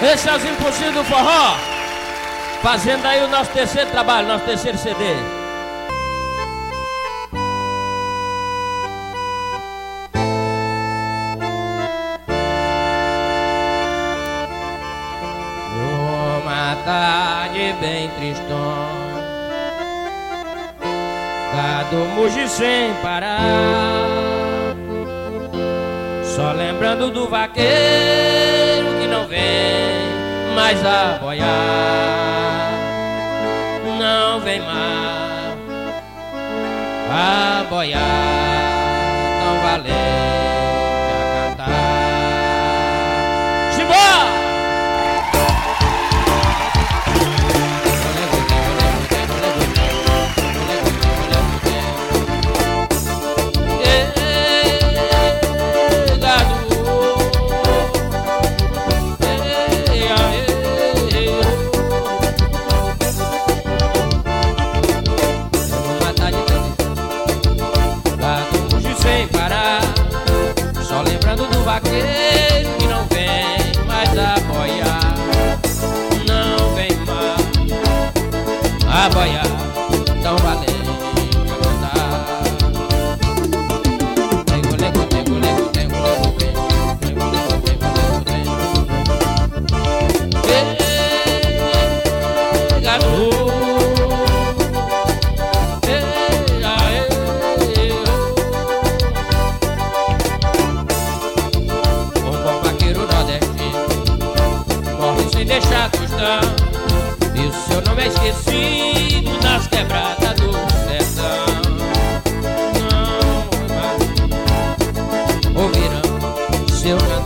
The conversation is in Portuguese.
Esse é os Impossíveis do Forró, fazendo aí o nosso terceiro trabalho, nosso terceiro CD. Numa tarde bem tristona, gado muge sem parar, só lembrando do vaqueiro que não vem mais a boiar. Não vem mais a boiar, tão valente a cantar. Simbora! Só lembrando do vaqueiro que não vem mais a boiar. Não vem mais a boiar, tão valente a cantar. Tengo, lego, tengo, lego, tengo, lego, tengo, lego, lego, tengo, lego, tengo. Gado. Sem deixar tostão, e o seu nome é esquecido nas quebradas do sertão. Não mais ouvirão seu canto.